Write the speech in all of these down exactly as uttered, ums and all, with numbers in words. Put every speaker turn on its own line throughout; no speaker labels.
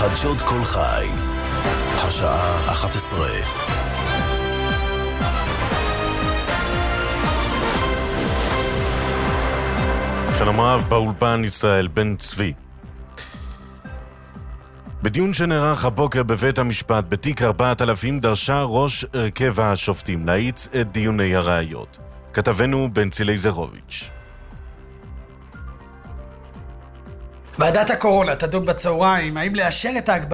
חדשות כל חי. השעה אחת עשרה.
שלום רב, באולפן ישראל בן צבי. בדיון שנערך הבוקר בבית המשפט בתיק ארבעת אלפים דרשה ראש הרכב השופטים להאיץ את דיוני הראיות. כתבנו בנצי לייזרוביץ'.
ועדת הקורונה תדון בצהריים האם לאשר את ההגבלה.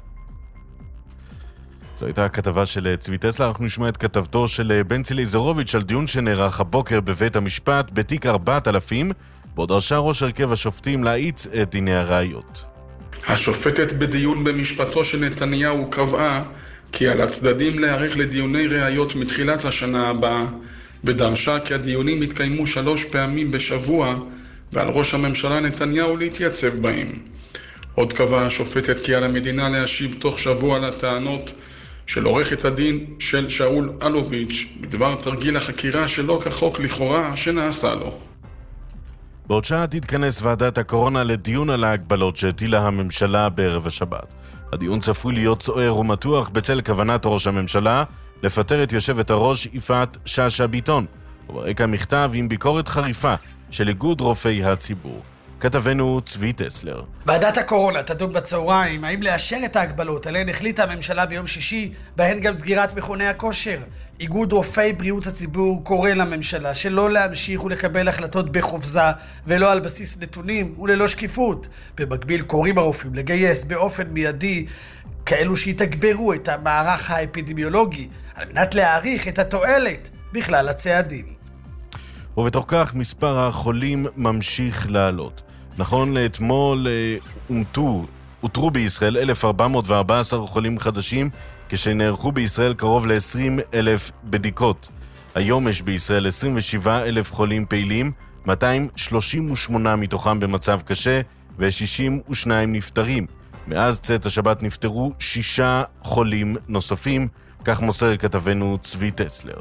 זו הייתה הכתבה של צבי טסלר. אנחנו נשמע את כתבתו של בנצי לייזרוביץ' על דיון שנערך הבוקר בבית המשפט בתיק ארבעת אלפים, בו דרשה ראש הרכב השופטים להאיץ את דיני הראיות.
השופטת בדיון במשפטו של נתניהו קבעה כי על הצדדים להיערך לדיוני ראיות מתחילת השנה הבאה, ודרשה כי הדיונים יתקיימו שלוש פעמים בשבוע, ועל ראש הממשלה נתניהו להתייצב בהם. עוד קבעה השופטת כי על המדינה להשיב תוך שבוע לטענות של עורכת הדין של שאול אלוביץ' בדבר תרגיל החקירה שלא כחוק לכאורה שנעשה לו.
בעוד שעה תתכנס ועדת הקורונה לדיון על ההגבלות שהטילה הממשלה בערב השבת. הדיון צפוי להיות סוער ומתוח בצל כוונת ראש הממשלה לפטר את יושבת הראש יפעת שאשא ביטון, וברקע מכתב עם ביקורת חריפה של איגוד רופאי הציבור. כתבנו צבי טסלר.
ועדת הקורונה תדון בצהריים האם לאשר את ההגבלות עליהן החליטה הממשלה ביום שישי, בהן גם סגירת מכוני הכושר. איגוד רופאי בריאות הציבור קורא לממשלה שלא להמשיך ולקבל החלטות בחופזה ולא על בסיס נתונים וללא שקיפות. במקביל קוראים הרופאים לגייס באופן מיידי כאלו שיתגברו את המערך האפידמיולוגי על מנת להעריך את התועלת בכלל הצעדים.
ובתוך כך מספר החולים ממשיך לעלות. נכון לאתמול אומתו, אותרו בישראל אלף ארבע מאות וארבע עשרה חולים חדשים, כשנערכו בישראל קרוב ל-עשרים אלף בדיקות. היום יש בישראל עשרים ושבעה אלף חולים פעילים, מאתיים שלושים ושמונה מתוכם במצב קשה ו-שישים ושניים נפטרים. מאז צאת השבת נפטרו שישה חולים נוספים, כך מוסר כתבנו צבי טסלר.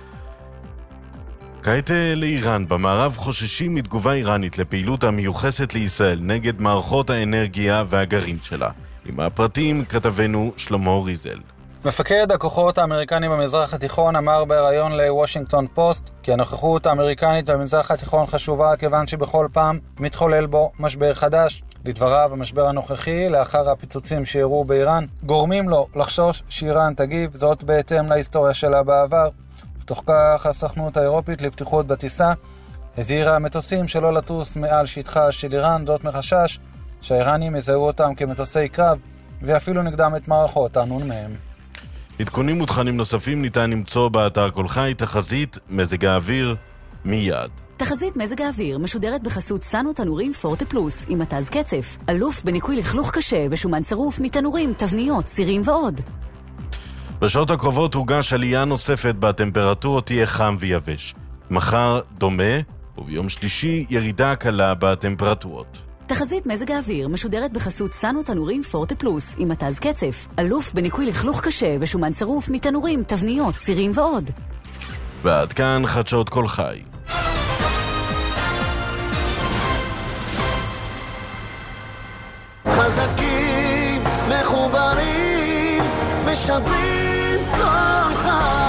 כעת לאיראן. במערב חוששים מתגובה איראנית לפעילות המיוחסת לישראל נגד מערכות האנרגיה והגרעין שלה. עם הפרטים כתבנו שלמה ריזל.
מפקד הכוחות האמריקנים במזרח התיכון אמר בראיון לוושינגטון פוסט כי הנוכחות האמריקנית במזרח התיכון חשובה כיוון שבכל פעם מתחולל בו משבר חדש. לדבריו, המשבר הנוכחי, לאחר הפיצוצים שאירעו באיראן, גורמים לו לחשוש שאיראן תגיב, זאת בהתאם להיסטוריה שלה בעבר. בתוך כך, הסוכנות האירופית לבטיחות בטיסה הזהירה המטוסים שלא לטוס מעל שטחה של איראן, זאת מחשש שהאיראנים יזהו אותם כמטוסי קרב ואפילו נגדם את מערכות הנ"מ.
עדכונים ותכנים נוספים ניתן למצוא באתר כל חי. תחזית מזג האוויר מיד.
תחזית מזג האוויר משודרת בחסות סנו תנורים פורטה פלוס עם מתז קצף, אלוף בניקוי לכלוך קשה ושומן שרוף מתנורים, תבניות, סירים ועוד.
בשעות הקרובות הוגש עלייה נוספת בטמפרטורות, תהיה חם ויבש. מחר דומה, וביום שלישי ירידה קלה בטמפרטורות.
תחזית מזג האוויר משודרת בחסות סנו תנורים פורטה פלוס עם מתז קצף, אלוף בניקוי לכלוך קשה ושומן שרוף מתנורים, תבניות, סירים ועוד.
ועד כאן חדשות כל חי.
חזקים מחוברים משדרים כל חי.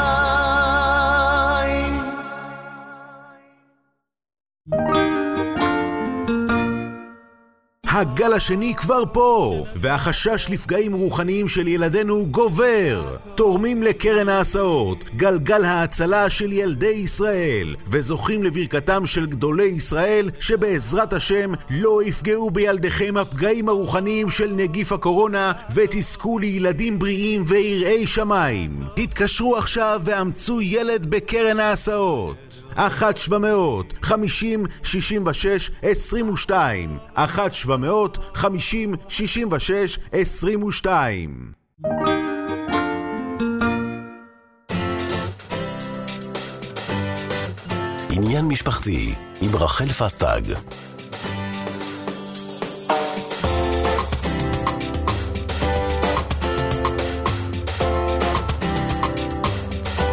הגל השני כבר פה, והחשש לפגעים רוחניים של ילדינו גובר. תורמים לקרן ההסעות, גלגל ההצלה של ילדי ישראל, וזוכים לברכתם של גדולי ישראל, שבעזרת השם לא יפגעו בילדיכם הפגעים הרוחניים של נגיף הקורונה, ותזכו לילדים בריאים ויראי שמיים. התקשרו עכשיו ואמצו ילד בקרן ההסעות. אחת שבע מאות חמישים שישים ושש עשרים ושתיים אחת שבע מאות חמישים שישים ושש עשרים ושתיים.
עניין משפחתי עם רחל פסטג.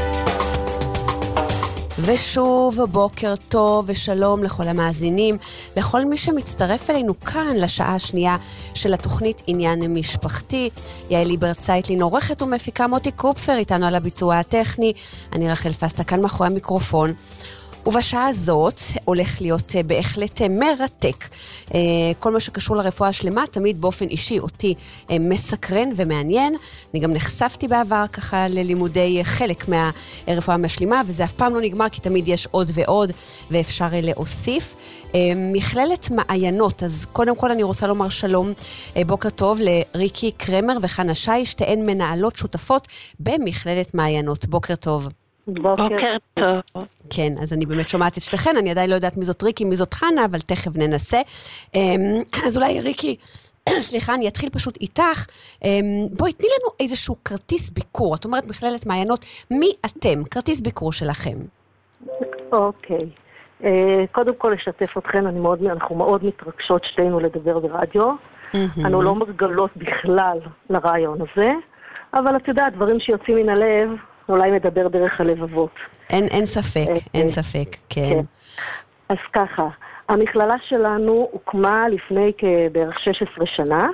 ושוב בוקר טוב ושלום לכל המאזינים לכל מי שמצטרף אלינו כאן לשעה השנייה של התוכנית עניין משפחתי. יעל ליברט צייטלין עורכת ומפיקה, מוטי קופפר איתנו על הביצוע הטכני, אני רחל פסטה כאן מאחורי המיקרופון. ובשעה הזאת הולך להיות בהחלט מרתק. כל מה שקשור לרפואה השלמה, תמיד באופן אישי אותי מסקרן ומעניין. אני גם נחשפתי בעבר ככה ללימודי חלק מהרפואה המשלימה, וזה אף פעם לא נגמר, כי תמיד יש עוד ועוד, ואפשר להוסיף. מכללת מעיינות, אז קודם כל אני רוצה לומר שלום, בוקר טוב לריקי קרמר וחנה שי, שתיהן מנהלות שותפות במכללת מעיינות. בוקר טוב.
בוקר טוב.
כן, אז אני באמת שומעת את שתיכן, אני עדיין לא יודעת מי זאת ריקי, מי זאת חנה, אבל תכף ננסה. אז אולי ריקי, סליחה, אני אתחיל פשוט איתך. בואי, תני לנו איזשהו כרטיס ביקור. את אומרת מכללת מעיינות, מי אתם? כרטיס ביקור שלכם.
אוקיי. קודם כל לשתף אתכן, אנחנו מאוד מתרגשות שתינו לדבר ברדיו. אנו לא מרגלות בכלל לרעיון הזה, אבל את יודעת, דברים שיוצאים מן הלב, אולי מדבר דרך הלבבות.
אין, אין ספק, אין ספק, כן.
אז ככה, המכללה שלנו הוקמה לפני כבערך שש עשרה שנה,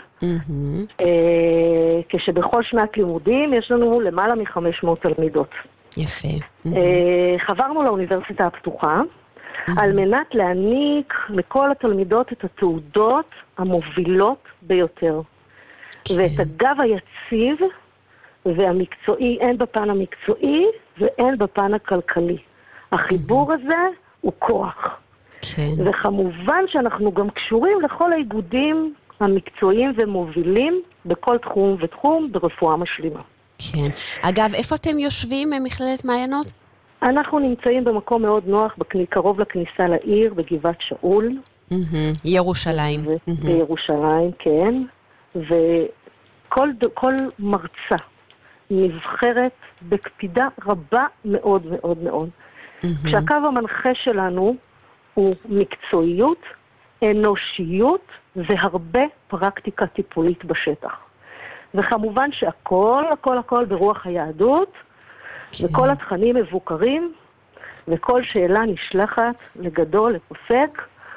כשבכל שנת לימודים יש לנו למעלה מ-חמש מאות תלמידות.
יפה.
חברנו לאוניברסיטה הפתוחה, על מנת להעניק לכל התלמידות את התעודות המובילות ביותר. ואת הגב היציב והמקצועי, אין בפן המקצועי ואין בפן הכלכלי. החיבור הזה הוא כוח.
כן.
וכמובן שאנחנו גם קשורים לכל האיגודים המקצועיים ומובילים בכל תחום ותחום ברפואה משלימה.
כן. אגב, איפה אתם יושבים מכללת מעיינות?
אנחנו נמצאים במקום מאוד נוח, קרוב לכניסה לעיר, בגבעת שאול.
ירושלים.
בירושלים, כן. וכל כל מרצה נבחרת בקפידה רבה מאוד מאוד מאוד. כשהקו המנחה שלנו הוא מקצועיות, אנושיות והרבה פרקטיקה טיפולית בשטח. וכמובן שהכל, הכל, הכל ברוח היהדות, וכל התכנים מבוקרים, וכל שאלה נשלחת לגדול, לפוסק,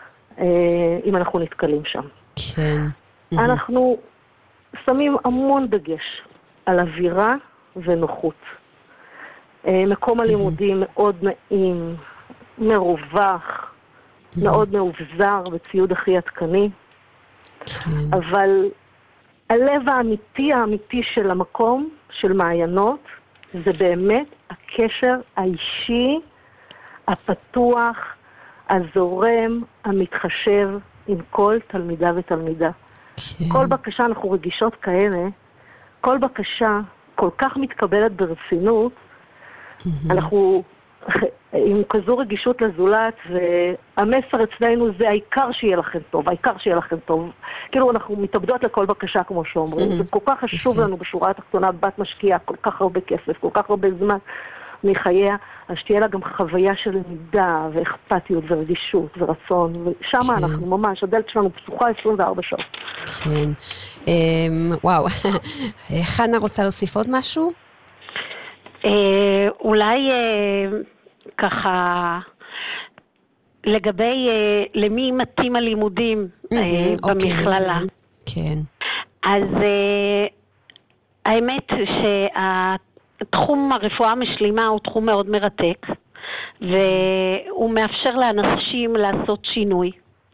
אם אנחנו נתקלים שם.
כן.
אנחנו שמים המון דגש על אווירה ונוחות. מקום הלימודים מאוד נעים, מרווח, מאוד מאובזר בציוד הכי עדכני, אבל הלב האמיתי האמיתי של המקום, של מעיינות, זה באמת הקשר האישי, הפתוח, הזורם, המתחשב עם כל תלמידה ותלמידה. כן. כל בקשה, אנחנו רגישות כאלה, כל בקשה כל כך מתקבלת ברצינות, mm-hmm. אנחנו עם כזו רגישות לזולת, והמסר אצלנו זה העיקר שיהיה לכם טוב, העיקר שיהיה לכם טוב. כאילו אנחנו מתאבדות לכל בקשה כמו שאומרים, mm-hmm. זה כל כך חשוב לנו בשורה התחתונה, בת משקיעה כל כך הרבה כסף, כל כך הרבה זמן מחייה, אז שתהיה לה גם חוויה של למידה ואכפתיות ורגישות ורצון, ושם כן. אנחנו ממש, הדלת שלנו פתוחה עשרים וארבע שעות.
כן, וואו. חנה רוצה להוסיף עוד משהו?
אולי ככה, לגבי למי מתאים הלימודים במכללה.
כן.
אז האמת שה... תחום הרפואה המשלימה הוא תחום מאוד מרתק, והוא מאפשר לאנשים לעשות שינוי.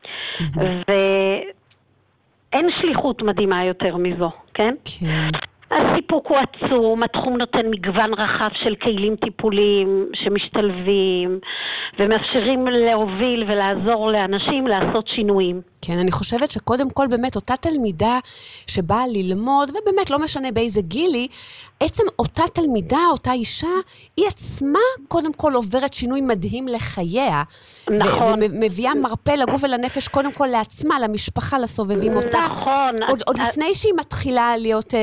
ואין שליחות מדהימה יותר מזו, כן?
כן.
הסיפוק הוא עצום, התחום נותן מגוון רחב של כלים טיפוליים שמשתלבים, ומאפשרים להוביל ולעזור לאנשים לעשות שינויים.
כן, אני חושבת שקודם כל באמת אותה תלמידה שבאה ללמוד, ובאמת לא משנה באיזה גילי, עצם אותה תלמידה, אותה אישה, היא עצמה קודם כל עוברת שינוי מדהים לחייה.
נכון.
ומביאה מרפא לגוף ולנפש קודם כל לעצמה, למשפחה, לסובבים אותה.
נכון.
עוד, עוד לפני שהיא מתחילה להיות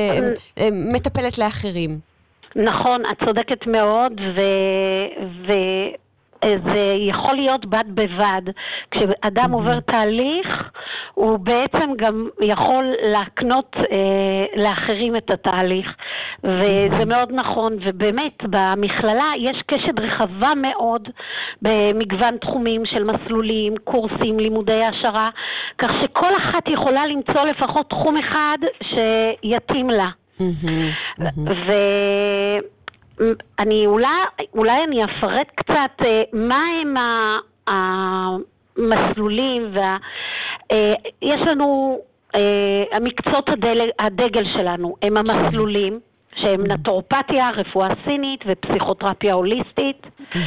מטפלת לאחרים.
נכון, את צודקת מאוד, ו... ו...
זה יכול להיות בד בבד. כשאדם עובר תהליך, הוא בעצם גם יכול להקנות אה, לאחרים את התהליך, וזה מאוד נכון, ובאמת במכללה יש קשת רחבה מאוד במגוון תחומים של מסלולים, קורסים, לימודי העשרה, כך שכל אחת יכולה למצוא לפחות תחום אחד שיתאים לה. ואני אולי, אולי אני אפרט קצת מה הם המסלולים, ויש לנו המקצועות הדגל שלנו, הם המסלולים שהם נטורופתיה, רפואה סינית ופסיכותרפיה הוליסטית.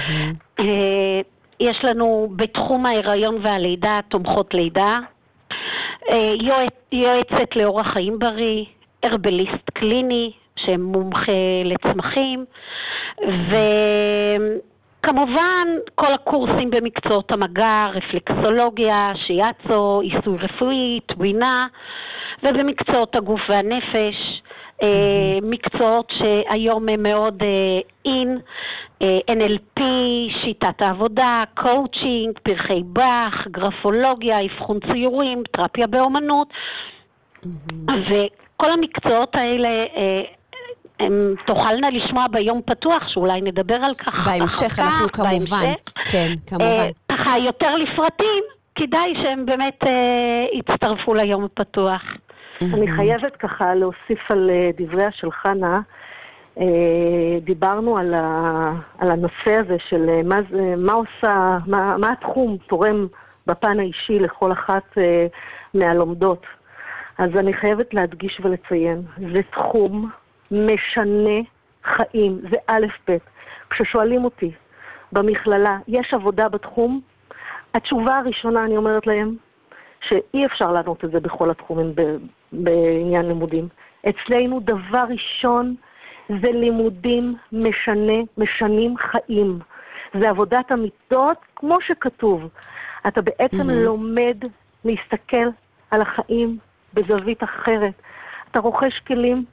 יש לנו בתחום ההיריון והלידה תומכות לידה, יועצת לאורח חיים בריא, הרבליסט קליני שמומחה לצמחים, וכמובן כל הקורסים במקצועות המגע, רפלקסולוגיה, שיאצו, עיסוי רפואי, טבינה, ובמקצועות הגוף והנפש, מקצועות שהיום הם מאוד אין, אן אל פי, שיטת העבודה, קואוצ'ינג, פרחי בח, גרפולוגיה, אבחון ציורים, תרפיה באומנות, וכל המקצועות האלה הם תוכלנה לשמוע ביום פתוח, שאולי נדבר על כך
בהמשך, אנחנו כמובן, כן, כמובן.
ככה יותר לפרטים, כדאי שהם באמת יצטרפו ליום הפתוח.
אני חייבת ככה להוסיף על דבריה של חנה. דיברנו על, ה, על הנושא הזה של מה, מה עושה, מה, מה התחום תורם בפן האישי לכל אחת מהלומדות. אז אני חייבת להדגיש ולציין, זה תחום משנה חיים, זה א' ב'. כששואלים אותי במכללה, יש עבודה בתחום? התשובה הראשונה אני אומרת להם, שאי אפשר לענות את זה בכל התחומים ב, בעניין לימודים. אצלנו דבר ראשון זה לימודים משנה, משנים חיים. זה עבודת המיטות כמו שכתוב. אתה בעצם mm-hmm. לומד להסתכל על החיים בזווית אחרת. אתה רוכש כלים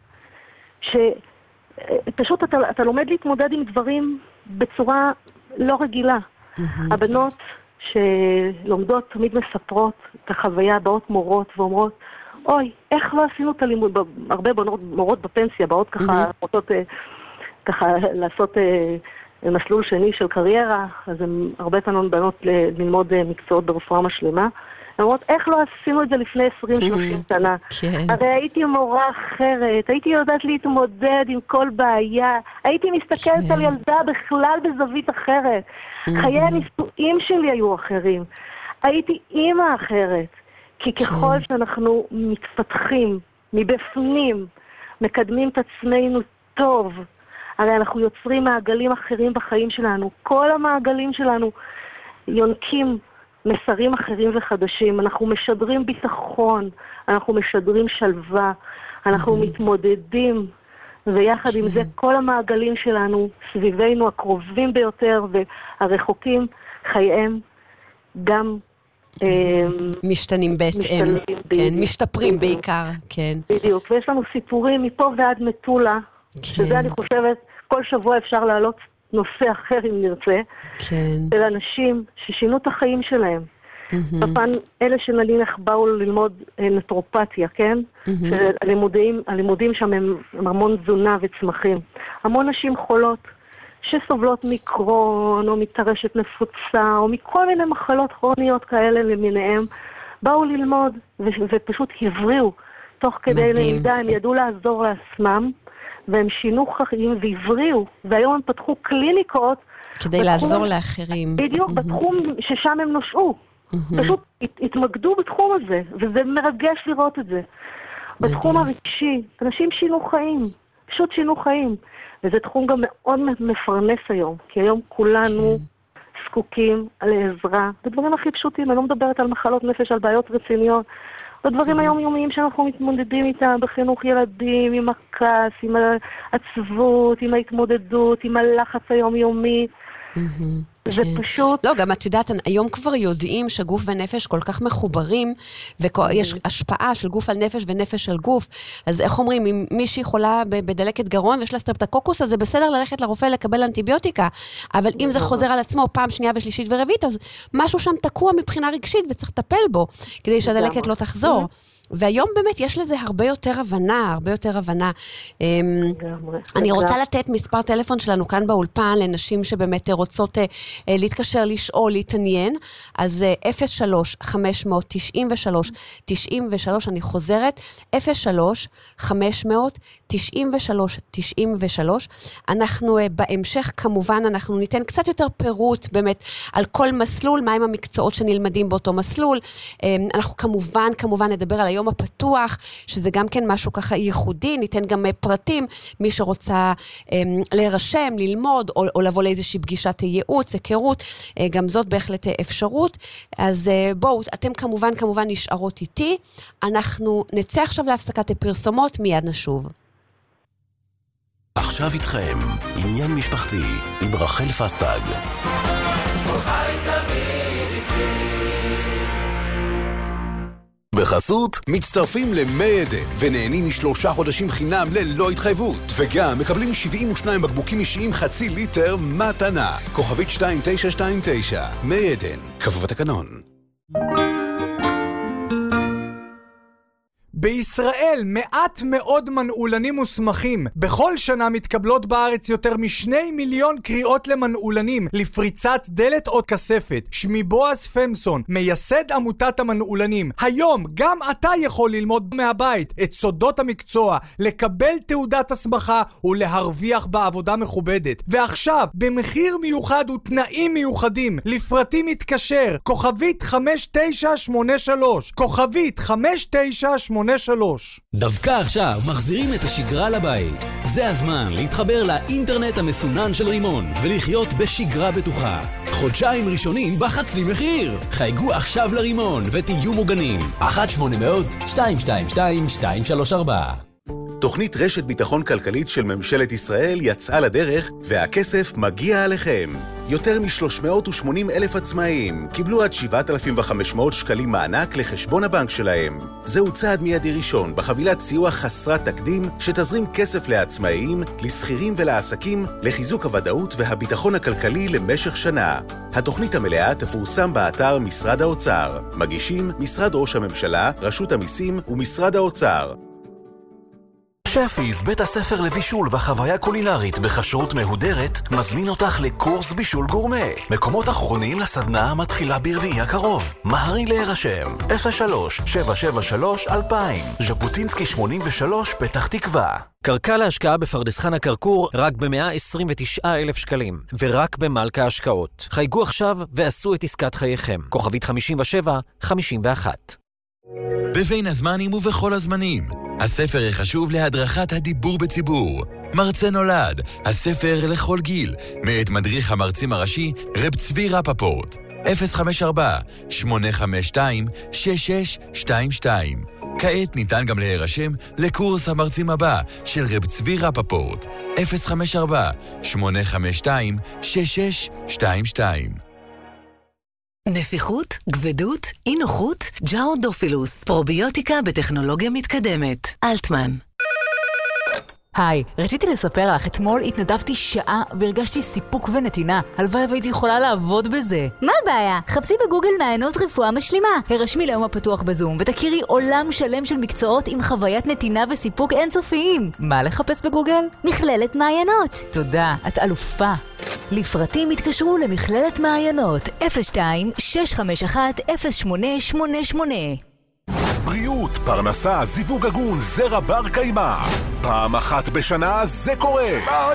שפשוט אתה, אתה לומד להתמודד עם דברים בצורה לא רגילה. Mm-hmm. הבנות שלומדות תמיד מספרות את החוויה, באות מורות ואומרות, אוי, איך לא עשינו את הלימוד, הרבה בנות מורות בפנסיה, באות ככה, mm-hmm. רוצות ככה לעשות מסלול שני של קריירה, אז הן הרבה פעמים בנות ללמוד מקצועות ברפואה משלימה, הן אומרות, איך לא עשינו את זה לפני עשרים שלושים שנה? כן. הרי הייתי מורה אחרת, הייתי יודעת להתמודד עם כל בעיה, הייתי מסתכלת כן. על ילדה בכלל בזווית אחרת, mm-hmm. חיי הנישואים שלי היו אחרים, הייתי אימא אחרת, כי ככל כן. שאנחנו מתפתחים מבפנים, מקדמים את עצמנו טוב, הרי אנחנו יוצרים מעגלים אחרים בחיים שלנו, כל המעגלים שלנו יונקים מסרים אחרים וחדשים, אנחנו משדרים ביטחון, אנחנו משדרים שלווה, אנחנו mm-hmm. מתמודדים, ויחד עם זה כל המעגלים שלנו, סביבנו הקרובים ביותר והרחוקים, חייהם גם
משתנים בהתאם, כן, משתפרים בעיקר, כן.
בדיוק, ויש לנו סיפורים מפה ועד מטולה, שזה אני חושבת, כל שבוע אפשר להעלות נושא אחר אם נרצה, של אנשים ששינו את החיים שלהם. בפן אלה שנניח באו ללמוד נטרופתיה, כן? הלימודים שם הם המון תזונה וצמחים. המון נשים חולות שסובלות מקרון או מתרשת נפוצה או מכל מיני מחלות כרוניות כאלה למיניהם, באו ללמוד ו- ופשוט הבריאו תוך כדי למידה, הם ידעו לעזור לעצמם והם שינו חיים והבריאו, והיום הם פתחו קליניקות
כדי בתחום, לעזור לאחרים.
בדיוק, mm-hmm. בתחום ששם הם נושאו. Mm-hmm. פשוט הת, התמקדו בתחום הזה, וזה מרגש לראות את זה. בתחום הרגשי, אנשים שינו חיים, פשוט שינו חיים. וזה תחום גם מאוד מפרנס היום, כי היום כולנו okay. זקוקים לעזרה, בדברים הכי פשוטים, אני לא מדברת על מחלות נפש, על בעיות רציניות, בדברים okay. היומיומיים שאנחנו מתמודדים איתם, בחינוך ילדים, עם הכעס, עם העצבות, עם ההתמודדות, עם הלחץ היומיומי. Mm-hmm. זה פשוט...
לא, גם את יודעת, היום כבר יודעים שגוף ונפש כל כך מחוברים, ויש השפעה של גוף על נפש ונפש על גוף, אז איך אומרים, אם מישהי חולה בדלקת גרון ויש לה סטרפטוקוקוס, אז זה בסדר ללכת לרופא לקבל אנטיביוטיקה, אבל אם זה חוזר על עצמו פעם שנייה ושלישית ורביעית, אז משהו שם תקוע מבחינה רגשית וצריך לטפל בו, כדי שהדלקת לא תחזור. והיום באמת יש לזה הרבה יותר הבנה, הרבה יותר הבנה. אני רוצה לתת מספר טלפון שלנו כאן באולפן, לנשים שבאמת רוצות להתקשר, לשאול, להתעניין, אז אפס שלוש חמש תשע שלוש תשע שלוש, אני חוזרת, אפס שלוש חמש תשע שלוש תשע שלוש. אנחנו בהמשך, כמובן, אנחנו ניתן קצת יותר פירוט באמת על כל מסלול, מהם המקצועות שנלמדים באותו מסלול. אנחנו כמובן, כמובן נדבר על היום הפתוח, שזה גם כן משהו ככה ייחודי, ניתן גם פרטים, מי שרוצה להירשם, ללמוד, או, או לבוא לאיזושהי פגישת ייעוץ, היכרות, גם זאת בהחלט אפשרות. אז בואו, אתם כמובן, כמובן נשארות איתי. אנחנו נצא עכשיו להפסקת הפרסומות, מיד נשוב.
עכשיו איתכם, עניין משפחתי, עם רחל פסטג.
בחסות, מצטרפים למי עדן ונהנים משלושה חודשים חינם ללא התחייבות, וגם מקבלים שבעים ושניים בקבוקים אישיים חצי ליטר מתנה. כוכבית שתיים תשע שתיים תשע, מי עדן, כפוף לתקנון.
בישראל מעט מאוד מנעולנים מוסמכים. בכל שנה מתקבלות בארץ יותר משני מיליון קריאות למנעולנים לפריצת דלת או כספת. שמי בועז פמסון, מייסד עמותת המנעולנים. היום גם אתה יכול ללמוד מהבית את סודות המקצוע, לקבל תעודת הסמכה ולהרוויח בעבודה מכובדת. ועכשיו, במחיר מיוחד ותנאים מיוחדים, לפרטים מתקשר, כוכבית חמש תשע שמונה שלוש, כוכבית חמש תשע שמונה שלוש.
דווקא עכשיו מחזירים את השגרה לבית. זה הזמן להתחבר לאינטרנט המסונן של רימון ולחיות בשגרה בטוחה. חודשיים ראשונים בחצי מחיר. חייגו עכשיו לרימון ותהיו מוגנים. אחת שמונה אפס אפס שתיים שתיים שתיים שתיים שלוש ארבע.
תוכנית רשת ביטחון כלכלית של ממשלת ישראל יצאה לדרך, והכסף מגיע עליכם. יותר מ-שלוש מאות ושמונים אלף עצמאים קיבלו עד שבעת אלפים וחמש מאות שקלים מענק לחשבון הבנק שלהם. זהו צעד מיידי ראשון בחבילת סיוע חסרת תקדים שתזרים כסף לעצמאים, לסחירים ולעסקים, לחיזוק הוודאות והביטחון הכלכלי למשך שנה. התוכנית המלאה תפורסם באתר משרד האוצר. מגישים משרד ראש הממשלה, רשות המיסים ומשרד האוצר.
שפיס, בית הספר לבישול וחוויה קולינרית בכשרות מהודרת, מזמין אותך לקורס בישול גורמה. מקומות אחרונים לסדנה המתחילה ברביעי הקרוב. מהרי להירשם, אפס שלוש שבע שבע שלוש אלפיים, ז'בוטינסקי שמונים ושלוש, פתח תקווה.
קרקע להשקעה בפרדס חנה כרכור רק ב-מאה עשרים ותשעה אלף שקלים, ורק במלכה השקעות. חייגו עכשיו ועשו את עסקת חייכם. כוכבית חמישים ושבע חמישים ואחת.
בבין הזמנים ובכל הזמנים, הספר החשוב להדרכת הדיבור בציבור. מרצה נולד, הספר לכל גיל, מאת מדריך המרצים הראשי, רב צבי רפפורט. אפס חמש ארבע שמונה חמש שתיים שש שש שתיים שתיים. כעת ניתן גם להירשם לקורס המרצים הבא של רב צבי רפפורט. אפס חמש ארבע שמונה חמש שתיים שש שש שתיים שתיים.
נפיחות, גבדות, אי נוחות, ג'אודופילוס, פרוביוטיקה בטכנולוגיה מתקדמת. אלטמן.
היי, רציתי לספר לך, אתמול התנדבתי שעה והרגשתי סיפוק ונתינה. הלוואי והייתי יכולה לעבוד בזה.
מה הבעיה? חפשי בגוגל מעיינות רפואה משלימה. הרשמי ליום הפתוח בזום ותכירי עולם שלם של מקצועות עם חוויית נתינה וסיפוק אינסופיים.
מה לחפש בגוגל?
מכללת מעיינות.
תודה, את אלופה.
לפרטים התקשרו למכללת מעיינות אפס שתיים שש חמש אחת אפס שמונה שמונה שמונה.
בריאות, פרנסה, זיווג הגון, זרע בר קיימא. פעם אחת בשנה זה קורה.
מה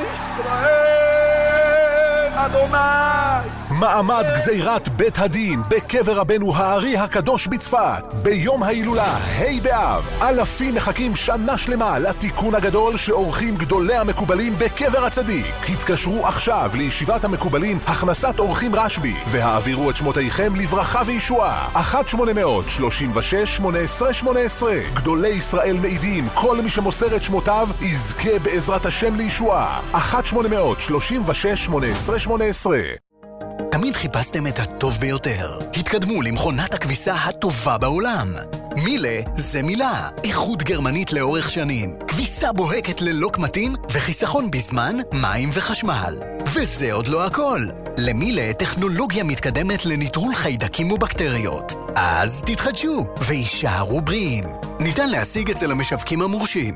ישראל, אדוני?
מעמד גזירת בית הדין בקבר רבנו הארי הקדוש בצפת. ביום ההילולה, ה' באב, אלפים מחכים שנה שלמה לתיקון הגדול שעורכים גדולי המקובלים בקבר הצדיק. התקשרו עכשיו לישיבת המקובלים הכנסת אורחים רשב"י והעבירו את שמותיכם לברכה וישועה. אחת שמונה אפס אפס שלושים ושש שמונה עשרה שמונה עשרה. גדולי ישראל מעידים, כל מי שמוסר את שמותיו יזכה בעזרת השם לישועה. אחת שמונה אפס אפס שלושים ושש שמונה עשרה שמונה עשרה.
תמיד חיפשתם את הטוב ביותר. התקדמו למכונת הכביסה הטובה בעולם. מילה זה מילה. איכות גרמנית לאורך שנים. כביסה בוהקת ללא קמטים וחיסכון בזמן, מים וחשמל. וזה עוד לא הכל. למילה טכנולוגיה מתקדמת לניטרול חיידקים ובקטריות. אז תתחדשו וישארו בריאים. ניתן להשיג אצל המשווקים המורשים.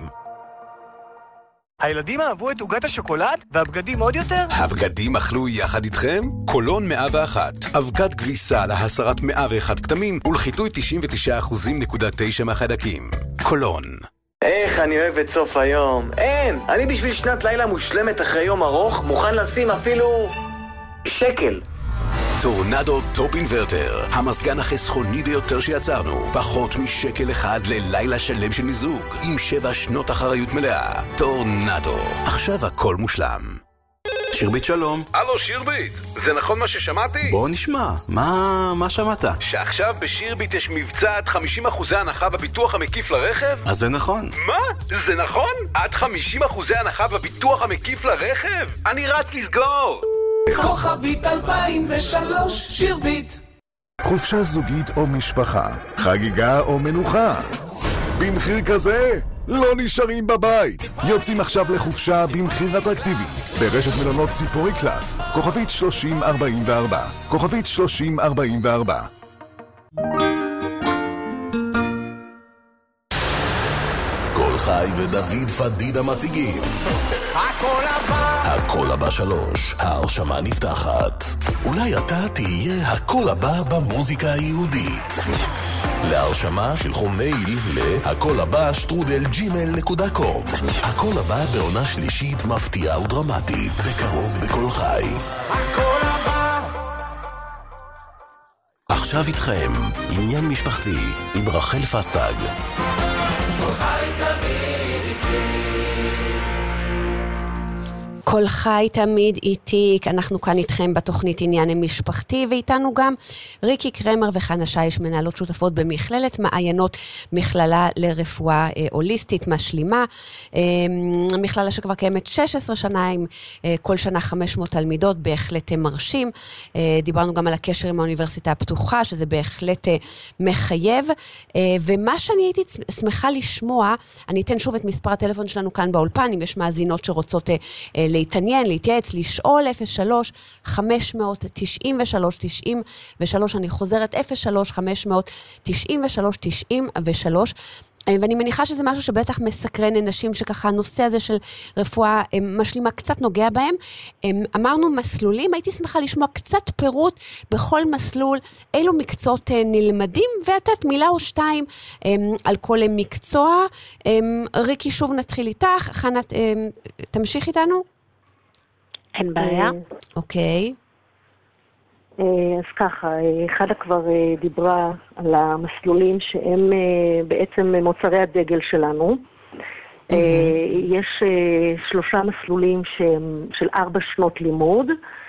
הילדים אהבו את עוגת השוקולד והבגדים עוד יותר?
הבגדים אכלו יחד איתכם? קולון מאה ואחת. אבקת כביסה להסרת מאה ואחת כתמים ולחיטוי תשעים ותשעה נקודה תשע מהחיידקים. קולון.
איך אני אוהב את סוף היום. אין! אני בשביל שנת לילה מושלמת אחרי יום ארוך מוכן לשים אפילו שקל.
טורנדו טופ אינברטר, המזגן החסכוני ביותר שיצרנו. פחות משקל אחד ללילה שלם של מיזוג, עם שבע שנות אחריות מלאה. טורנדו, עכשיו הכל מושלם. שירבית שלום.
הלו שירבית, זה נכון מה ששמעתי?
בוא נשמע, מה, מה שמעת?
שעכשיו בשירבית יש מבצע עד חמישים אחוז הנחה בביטוח המקיף לרכב?
אז זה נכון.
מה? זה נכון? עד חמישים אחוז הנחה בביטוח המקיף לרכב? אני רץ לסגור!
כוכבית אלפיים ושלוש שירבית.
חופשה זוגית או משפחה, חגיגה או מנוחה. במחיר כזה לא נשארים בבית. יוצאים עכשיו לחופשה במחיר אטרקטיבי ברשת מלונות ציפורי קלאס. כוכבית שלושים ארבעים וארבע. כוכבית שלושים ארבעים וארבע.
כל חי ודוד פדידה מציגים
הכל הבא
הכל הבא שלוש, ההרשמה נפתחת. אולי אתה תהיה הכל הבא במוזיקה היהודית. להרשמה שלחו מייל להכל הבא שטרודל ג'ימייל נקודה קום. הכל הבא בעונה שלישית מפתיעה ודרמטית, בקרוב בכל חי.
הכל הבא.
עכשיו איתכם עניין משפחתי עם רחל פסטג.
כל חי תמיד איתי.
כל חי תמיד איתי, אנחנו כאן איתכם בתוכנית עניין משפחתי, ואיתנו גם ריקי קרמר וחנה שיש, מנהלות שותפות במכללת מעיינות, מכללה לרפואה אה, הוליסטית משלימה, אה, מכללה שכבר קיימת שש עשרה שנה, עם אה, כל שנה חמש מאות תלמידות, בהחלט מרשים. אה, דיברנו גם על הקשר עם האוניברסיטה הפתוחה, שזה בהחלט אה, מחייב, אה, ומה שאני הייתי שמחה לשמוע, אני אתן שוב את מספר הטלפון שלנו כאן באולפן, אם יש מאזינות שרוצות אה, אה, להתעניין, להתייעץ, לשאול, אפס שלוש חמש תשע שלוש תשעים ושלוש, אני חוזרת, אפס שלוש חמש תשע שלוש תשעים ושלוש, ואני מניחה שזה משהו שבטח מסקרן אנשים שככה הנושא הזה של רפואה משלימה קצת נוגע בהם. אמרנו מסלולים, הייתי שמחה לשמוע קצת פירוט בכל מסלול, אילו מקצועות נלמדים, ואתת מילה או שתיים על כל מקצוע. ריקי, שוב נתחיל איתך, חנה, תמשיך איתנו?
אין בעיה.
אוקיי.
אז ככה, חדה כבר דיברה על המסלולים שהם בעצם מוצרי הדגל שלנו. Mm-hmm. יש שלושה מסלולים שהם של ארבע שנות לימוד,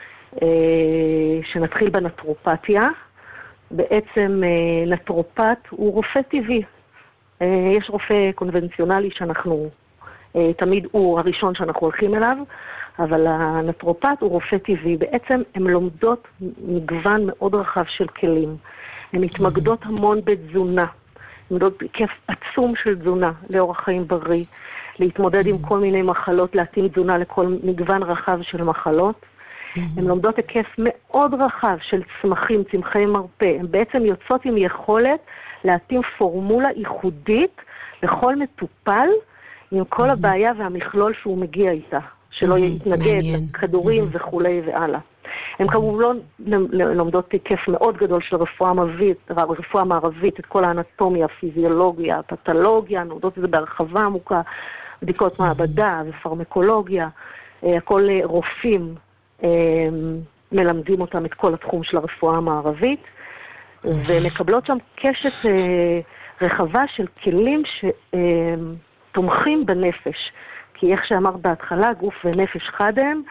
שנתחיל בנטרופתיה. בעצם נטרופת הוא רופא טבעי. יש רופא קונבנציונלי שאנחנו, תמיד הוא הראשון שאנחנו הולכים אליו, אבל הנטרופת הוא רופא טבעי. בעצם הן לומדות מגוון מאוד רחב של כלים. הן מתמקדות המון בתזונה. הן לומדות כיף עצום של תזונה, לאורח חיים בריא, להתמודד עם כל מיני מחלות, להתאים תזונה לכל מגוון רחב של מחלות. הן לומדות היקף מאוד רחב של צמחים, צמחי מרפא. הן בעצם יוצאות עם יכולת להתאים פורמולה ייחודית לכל מטופל, עם כל הבעיה והמכלול שהוא מגיע איתה. שלא יתנגד, כדורים וכולי והלאה. הן כמובן לומדות היקף מאוד גדול של רפואה מערבית, רפואה מערבית, את כל האנטומיה, הפיזיולוגיה, הפתולוגיה, לומדות את זה בהרחבה עמוקה, בדיקות מעבדה ופרמקולוגיה, הכל רופאים מלמדים אותם את כל התחום של הרפואה המערבית, ומקבלות שם קשת רחבה של כלים שתומכים בנפש. כי איך שאמרת בהתחלה, גוף ונפש חד הם,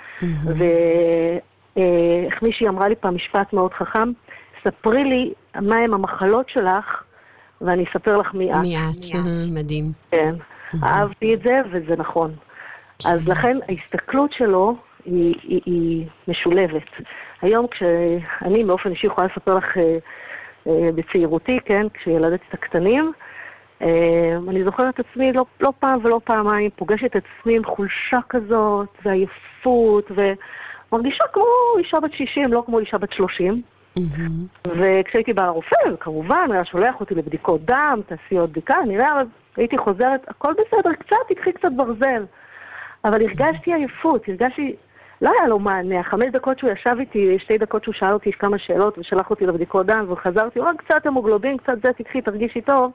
ואיך מישהי אמרה לי פעם משפט מאוד חכם, ספרי לי מה הם המחלות שלך, ואני אספר לך מי את.
מי את, מדהים.
כן, אהבתי את זה, וזה נכון. אז לכן ההסתכלות שלו היא, היא, היא משולבת. היום כשאני באופן אישי יכולה לספר לך אה, אה, בצעירותי, כן, כשילדתי את הקטנים, אה, אני זוכרת את עצמי לא, לא פעם ולא פעמיים, פוגשת את עצמי עם חולשה כזאת, ועייפות, ומרגישה כמו אישה בת שישים, לא כמו אישה בת שלושים. וכשהייתי באה לרופא, כמובן, היה שולח אותי לבדיקות דם, תעשיות בדיקה, נראה, הייתי חוזרת, הכל בסדר, קצת, תקחי קצת ברזל. אבל הרגשתי עייפות, הרגשתי, לא היה לו מענה, חמש דקות שהוא ישב איתי, שתי דקות שהוא שאל אותי כמה שאלות, ושלח אותי לבדיקות דם, וחזרתי, עוד קצת המוגלובין, קצת זה, תקחי, תרגישי טוב.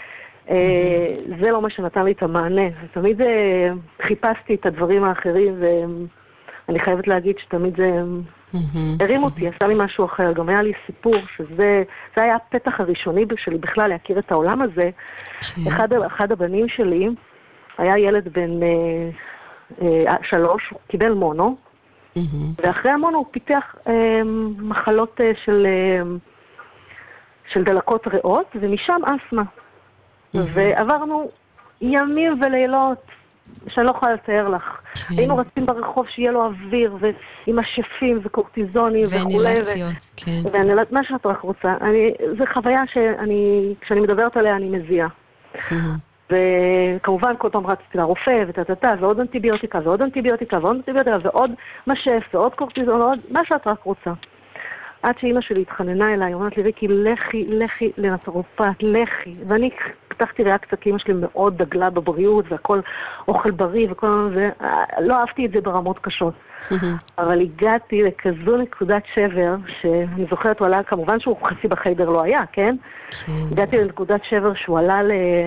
זה לא מה שנתן לי את המענה, ותמיד חיפשתי את הדברים האחרים, ואני חייבת להגיד שתמיד זה הרים אותי, עשה לי משהו אחר. גם היה לי סיפור שזה זה היה הפתח הראשוני שלי בכלל להכיר את העולם הזה. אחד, אחד הבנים שלי היה ילד בן אה, אה, שלוש, הוא קיבל מונו, ואחרי המונו הוא פיתח אה, מחלות אה, של, אה, של דלקות ריאות, ומשם אסמה. ועברנו ימים ולילות שאני לא יכולה לתאר לך. היינו רצים ברחוב שיהיה לו אוויר, ועם השפים וקורטיזונים וכו'.
ואנילציות, כן.
ואנילציות, מה שאת רק רוצה. זו חוויה שאני, כשאני מדברת עליה, אני מזיעה. וכמובן כל פעם רצתי לרופא, ותתתה, ועוד אנטיביוטיקה, ועוד אנטיביוטיקה, ועוד אנטיביוטיקה, ועוד משף, ועוד קורטיזון, ועוד מה שאת רק רוצה. עד שאמא שלי התחננה אליי, אומרת לי, ריקי, לכי, לכי לנטרופט, לכי. ואני פתחתי ריאקציה, כי אמא שלי מאוד דגלה בבריאות, והכל אוכל בריא, וכל זה, לא אהבתי את זה ברמות קשות. אבל הגעתי לכזו נקודת שבר, שאני זוכרת, הוא עלה, כמובן שהוא חצי בחדר לא היה, כן? הגעתי לנקודת שבר שהוא עלה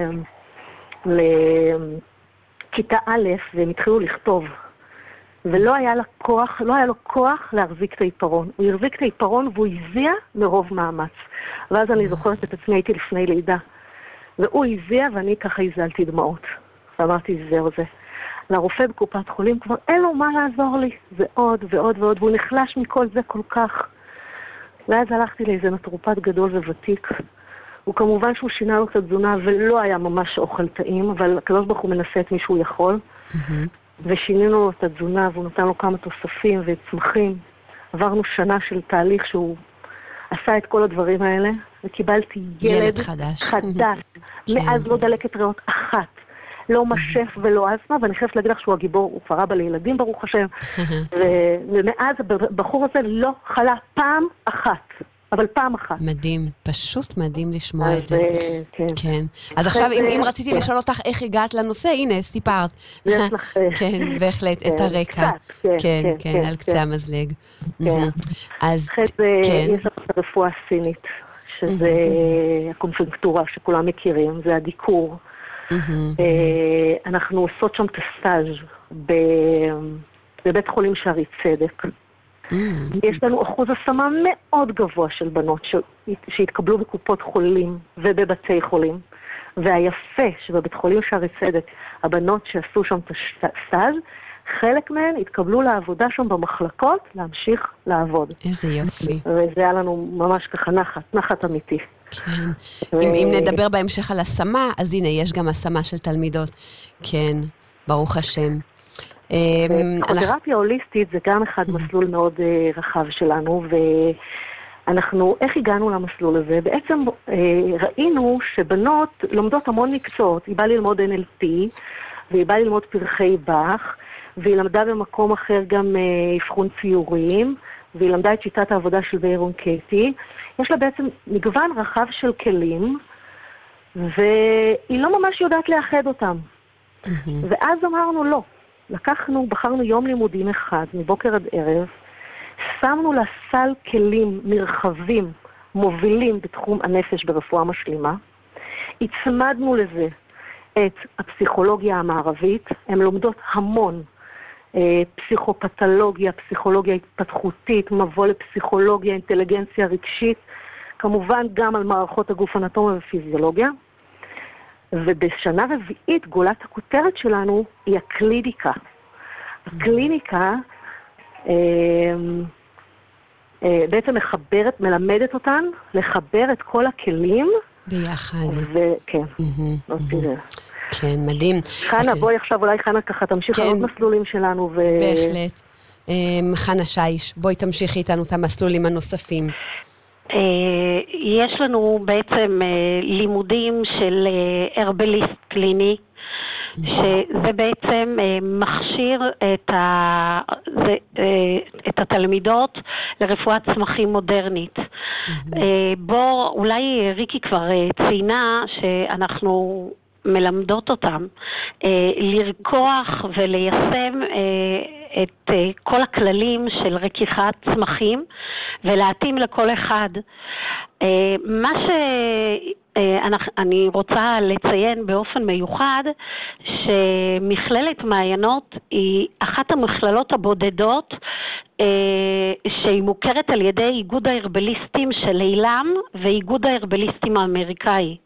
לכיתה א', והם התחילו לכתוב. ולא היה לה כוח, לא היה לו כוח להחזיק את העיפרון. הוא החזיק את העיפרון והוא הזיע מרוב מאמץ. ואז אני זוכרת את עצמי, הייתי לפני לידה. והוא הזיע ואני ככה הזלתי דמעות. ואמרתי, זהו זה. לרופא בקופת חולים כבר אין לו מה לעזור לי. זה עוד ועוד ועוד, והוא נחלש מכל זה כל כך. ואז הלכתי לאיזה נטרופט גדול וותיק. הוא כמובן שהוא שינה לו קצת תזונה ולא היה ממש אוכל טעים, אבל הקדוש ברוך הוא מנסה את מי שהוא יכול. ושינינו לו את התזונה, והוא נתן לו כמה תוספים וצמחים. עברנו שנה של תהליך שהוא עשה את כל הדברים האלה, וקיבלתי ילד,
ילד חדש.
חדש. מאז לא דלקת ריאות אחת. לא משף ולא אסמה, ואני חייבת להגיד לך שהוא הגיבור, הוא כבר אבא לילדים ברוך השם. ומאז הבחור הזה לא חלה פעם אחת. אבל פעם אחת.
מדהים, פשוט מדהים לשמוע את זה.
כן.
כן. אז עכשיו, אם רציתי לשאול אותך איך הגעת לנושא, הנה, סיפרת.
יש לך...
כן, בהחלט, את הרקע. כן, כן, על קצה המזלג. אז,
כן. יש לך את הרפואה הסינית, שזה הקונפונקטורה שכולם מכירים, זה הדיקור. אנחנו עושות שם את הסטאז' בבית חולים שערי צדק. יש לנו אחוז השמה מאוד גבוה של בנות שהתקבלו בקופות חולים ובבתי חולים, והיפה שבבית חולים שערי צדק הבנות שעשו שם את הסטאז' חלק מהן התקבלו לעבודה שם במחלקות להמשיך לעבוד.
איזה יופי.
וזה היה לנו ממש ככה נחת, נחת אמיתי.
כן. אם נדבר בהמשך על השמה, אז הנה יש גם השמה של תלמידות. כן, ברוך השם.
פסיכותרפיה הוליסטית זה גם אחד מסלול מאוד רחב שלנו, ואנחנו, איך הגענו למסלול הזה? בעצם ראינו שבנות לומדות המון מקצועות, היא באה ללמוד אן אל פי, והיא באה ללמוד פרחי באך, והיא למדה במקום אחר גם אבחון ציורים, והיא למדה את שיטת העבודה של ביירון קייטי. יש לה בעצם מגוון רחב של כלים, והיא לא ממש יודעת לאחד אותם. ואז אמרנו לא. לקחנו, בחרנו יום לימודים אחד, מבוקר עד ערב, שמנו לה סל כלים נרחבים, מובילים בתחום הנפש ברפואה משלימה, הצמדנו לזה את הפסיכולוגיה המערבית, הן לומדות המון, אה, פסיכופתולוגיה, פסיכולוגיה התפתחותית, מבוא לפסיכולוגיה, אינטליגנציה רגשית, כמובן גם על מערכות הגוף אנטומיה ופיזיולוגיה, ובשנה רביעית גולת הכותרת שלנו היא הקליניקה. הקליניקה אה, אה, בעצם מחברת, מלמדת אותן לחבר את כל הכלים.
ביחד.
וכן, לא תראה.
כן, מדהים.
חנה, בואי עכשיו, אולי חנה ככה תמשיך על עוד מסלולים שלנו.
בהחלט. חנה שיש, בואי תמשיכי איתנו את המסלולים הנוספים.
יש לנו בעצם לימודים של הרבליסט קליני, שזה בעצם מכשיר את, ה, זה, את התלמידות לרפואת צמחים מודרנית. בו אולי ריקי כבר ציינה שאנחנו מלמדות אותם לרקוח וליישם את כל הכללים של רקיחת צמחים ולהתאים לכל אחד. מה שאני רוצה לציין באופן מיוחד, שמכללת מעיינות היא אחת המכללות הבודדות שהיא מוכרת על ידי איגוד ההרבליסטים של אילם ואיגוד ההרבליסטים האמריקאי.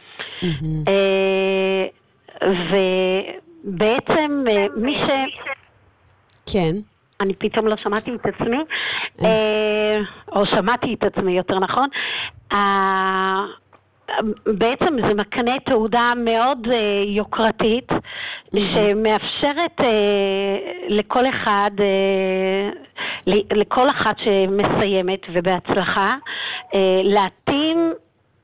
ובעצם מי ש...
כן.
אני פתאום לא שמעתי את עצמי, או שמעתי את עצמי יותר נכון. בעצם זה מקנה תעודה מאוד יוקרתית, שמאפשרת לכל אחד, לכל אחת שמסיימת ובהצלחה, להתאים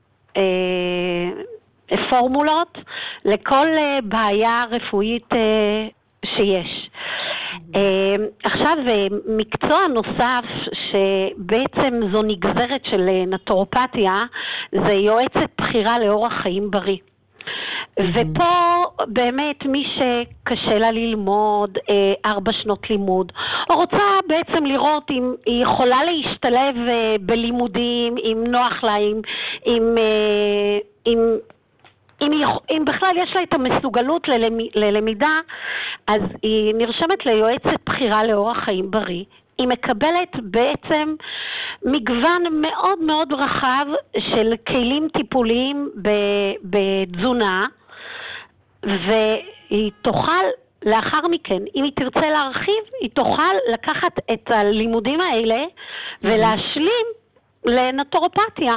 פורמולות לכל בעיה רפואית שיש. עכשיו, מקצוע נוסף שבעצם זו נגזרת של נטורופתיה, זה יועצת בחירה לאורח חיים בריא. ופה באמת מי שקשה לה ללמוד ארבע שנות לימוד, או רוצה בעצם לראות אם היא יכולה להשתלב בלימודים, אם נוח לה, אם, אם, אם, אם, אם בכלל יש לה את המסוגלות ללמידה, אז היא נרשמת ליועצת בחירה לאורח חיים בריא. היא מקבלת בעצם מגוון מאוד מאוד רחב של כלים טיפוליים בתזונה, והיא תוכל לאחר מכן, אם היא תרצה להרחיב, היא תוכל לקחת את הלימודים האלה ולהשלים לנטורופתיה.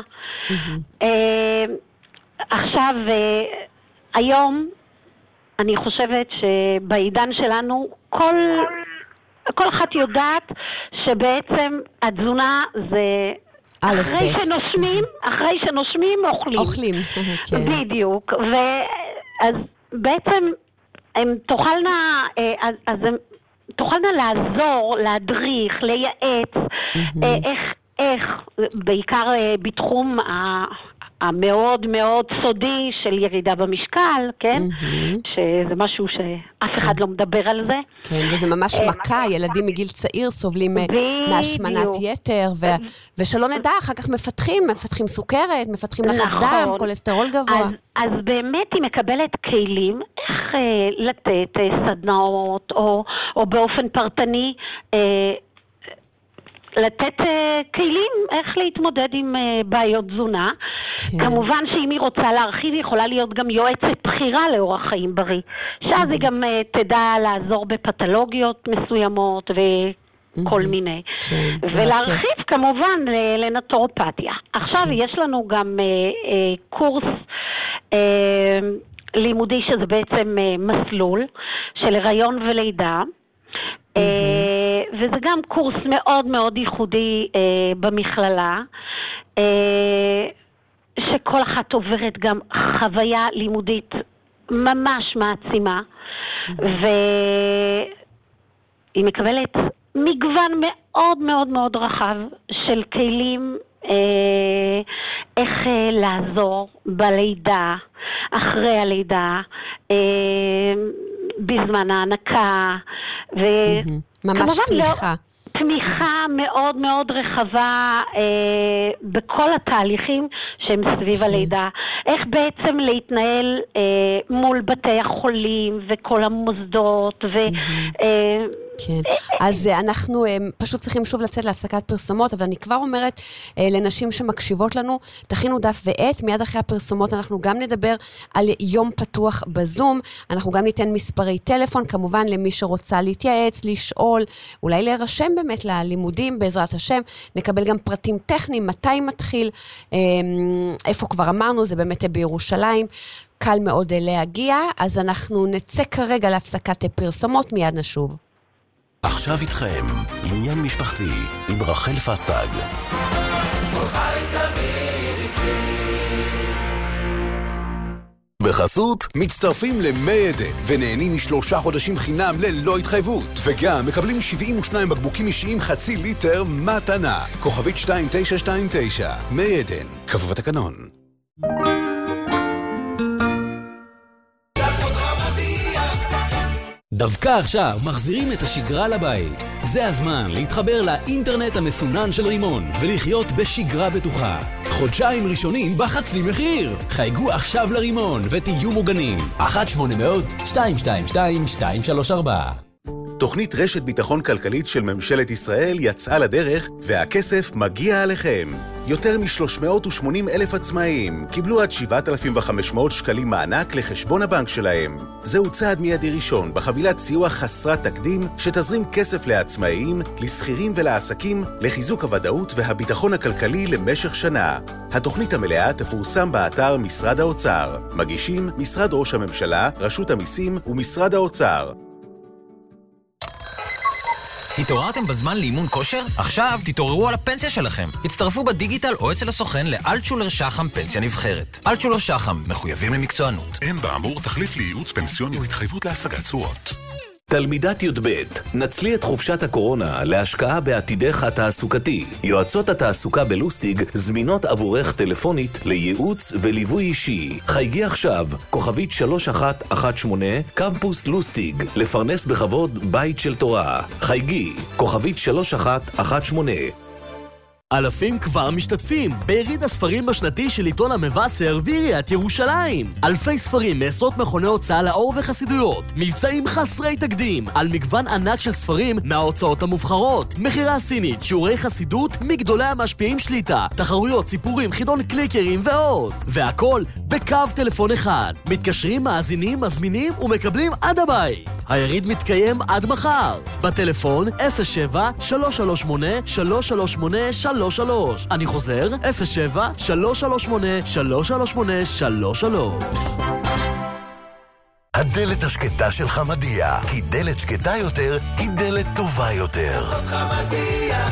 עכשיו, היום אני חושבת שבעידן שלנו כל... כל אחת יודעת שבעצם התזונה זה אחרי שנושמים, אחרי שנושמים אוכלים.
אוכלים, כן.
בדיוק. ואז בעצם הם תוכלנה, אז, אז הם תוכלנה לעזור, להדריך, לייעץ, איך, איך, בעיקר בתחום ה... המאוד מאוד סודי של ירידה במשקל, כן? שזה משהו שאף אחד לא מדבר על זה.
כן, וזה ממש מכה, ילדים מגיל צעיר סובלים מהשמנת יתר, ושלא נדע, אחר כך מפתחים, מפתחים סוכרת, מפתחים לחץ דם, כולסטרול גבוה.
אז באמת היא מקבלת כלים, איך לתת סדנאות, או באופן פרטני, לתת uh, כלים איך להתמודד עם uh, בעיות תזונה. כן. כמובן שאם היא רוצה להרחיב, היא יכולה להיות גם יועצת בחירה לאורח חיים בריא. שאז mm-hmm. היא גם uh, תדע לעזור בפתולוגיות מסוימות וכל mm-hmm. מיני. כן. ולהרחיב בטח. כמובן לנטורופתיה. עכשיו mm-hmm. יש לנו גם uh, uh, קורס uh, לימודי שזה בעצם uh, מסלול של הריון ולידה. Mm-hmm. וזה גם קורס מאוד מאוד ייחודי במכללה, שכל אחת עוברת גם חוויה לימודית ממש מעצימה, mm-hmm. והיא מקבלת מגוון מאוד מאוד מאוד רחב של כלים איך לעזור בלידה, אחרי הלידה, בזמן ההנקה,
ממש תמיכה.
תמיכה מאוד מאוד רחבה אה, בכל התהליכים שהם סביב הלידה. איך בעצם להתנהל אה, מול בתי החולים וכל המוסדות ו... אה,
כן, אז אנחנו פשוט צריכים שוב לצאת להפסקת פרסומות, אבל אני כבר אומרת לנשים שמקשיבות לנו, תכינו דף ועט, מיד אחרי הפרסומות אנחנו גם נדבר על יום פתוח בזום, אנחנו גם ניתן מספרי טלפון, כמובן למי שרוצה להתייעץ, לשאול, אולי להירשם באמת ללימודים בעזרת השם, נקבל גם פרטים טכניים, מתי מתחיל, איפה כבר אמרנו, זה באמת בירושלים, קל מאוד להגיע, אז אנחנו נצא כרגע להפסקת פרסומות, מיד נשוב.
עכשיו איתכם, עניין משפחתי עם רחל פסטג.
בחסות, מצטרפים למי עדן ונהנים משלושה חודשים חינם ללא התחייבות, וגם מקבלים שבעים ושניים בקבוקים אישיים חצי ליטר מתנה. כוכבית שתיים תשע שתיים תשע, מי עדן, כפוף התקנון.
דווקא עכשיו מחזירים את השגרה לבית. זה הזמן להתחבר לאינטרנט המסונן של רימון ולחיות בשגרה בטוחה. חודשיים ראשונים בחצי מחיר. חייגו עכשיו לרימון ותהיו מוגנים. אחת שמונה מאות שתיים שתיים שתיים שתיים שלוש ארבע.
תוכנית רשת ביטחון כלכלית של ממשלת ישראל יצאה לדרך, והכסף מגיע עליכם. יותר מ-שלוש מאות ושמונים אלף עצמאים קיבלו עד שבעת אלפים וחמש מאות שקלים מענק לחשבון הבנק שלהם. זהו צעד מיידי ראשון בחבילת סיוע חסרת תקדים שתזרים כסף לעצמאים, לסחירים ולעסקים, לחיזוק הוודאות והביטחון הכלכלי למשך שנה. התוכנית המלאה תפורסם באתר משרד האוצר. מגישים משרד ראש הממשלה, רשות המיסים ומשרד האוצר.
התעוררתם בזמן לאימון כושר? עכשיו תתעוררו על הפנסיה שלכם. הצטרפו בדיגיטל או אצל הסוכן לאלטשולר שחם פנסיה נבחרת. אלטשולר שחם, מחויבים למקצוענות.
אין באמור תחליף לייעוץ פנסיוני או התחייבות להשגת תשואות.
תלמידת י"ב, נצלי את חופשת הקורונה להשקעה בעתידך התעסוקתי. יועצות התעסוקה בלוסטיג זמינות עבורך טלפונית לייעוץ וליווי אישי. חייגי עכשיו, כוכבית שלוש אחת אחת שמונה, קמפוס לוסטיג, לפרנס בכבוד בית של תורה. חייגי, כוכבית שלוש אחת אחת שמונה.
אלפים כבר משתתפים ביריד הספרים בשנתי של עיתון המבשר ועיריית ירושלים. אלפי ספרים מעשרות מכוני הוצאה לאור וחסידויות. מבצעים חסרי תקדים על מגוון ענק של ספרים מההוצאות המובחרות. מחירה סינית, שיעורי חסידות מגדולי המשפיעים שליטה, תחרויות, סיפורים, חידון קליקרים ועוד. והכל בקו טלפון אחד. מתקשרים, מאזינים, מזמינים ומקבלים עד הבית. היריד מתקיים עד מחר. בטלפון אפס שבע שלוש שלוש שמונה שלוש שלוש שמונה שלוש שלוש. אני חוזר, אפס שבע שלוש שלוש שמונה שלוש שלוש שמונה שלוש שלוש.
הדלת השקטה של חמדיה, כי דלת שקטה יותר היא דלת טובה יותר.
דלתות חמדיה,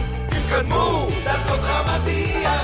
תתקדמו, דלתות חמדיה.